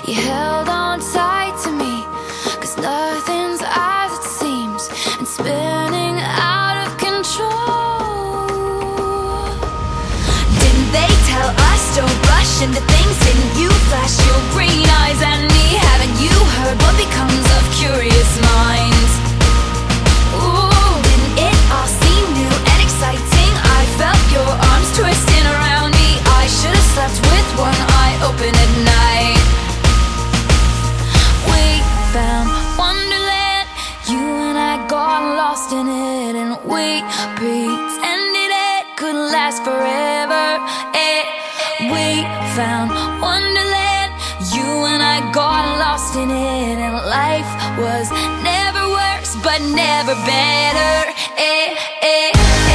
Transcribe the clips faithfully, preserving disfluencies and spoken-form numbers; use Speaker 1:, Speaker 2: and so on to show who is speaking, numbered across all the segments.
Speaker 1: You held on tight to me, 'cause nothing's as it seems, and spinning out of control. Didn't they tell us don't rush into things? Didn't you flash your green eyes at me? Haven't you heard what becomes of curious minds? Ooh, didn't it all seem new and exciting? I felt your arms twisting around me. I should have slept with one eye open at night. We found Wonderland, you and I got lost in it, and we pretended it could last forever. Eh, we found Wonderland, you and I got lost in it, and life was never worse, but never better. Eh, eh.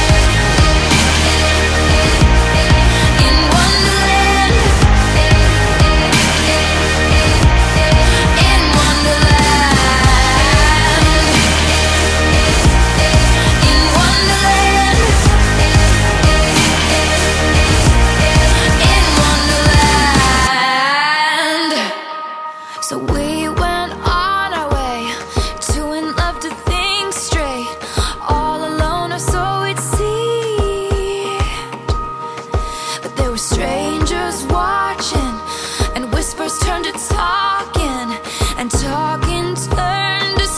Speaker 1: So we went on our way, two in love to think straight, all alone or so it seemed. But there were strangers watching, and whispers turned to talking, and talking turned to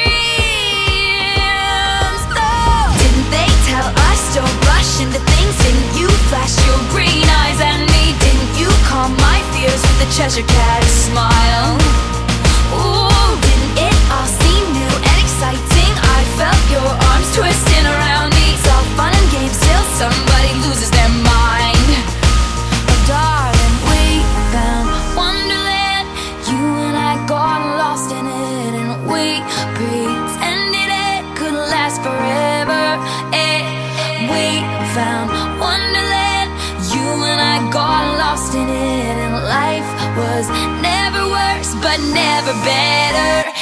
Speaker 1: screams. Oh, didn't they tell us don't rush into things? Didn't you flash your green eyes at me? Didn't you calm my fears with a Cheshire Cat smile? Ooh, didn't it all seem new and exciting? I felt your arms twisting around me. It's all fun and games till somebody loses their mind. Oh darling, we found Wonderland, you and I got lost in it, and we pretended it could last forever. Eh, we found Wonderland, you and I got lost in it, and life was never worse, but never better.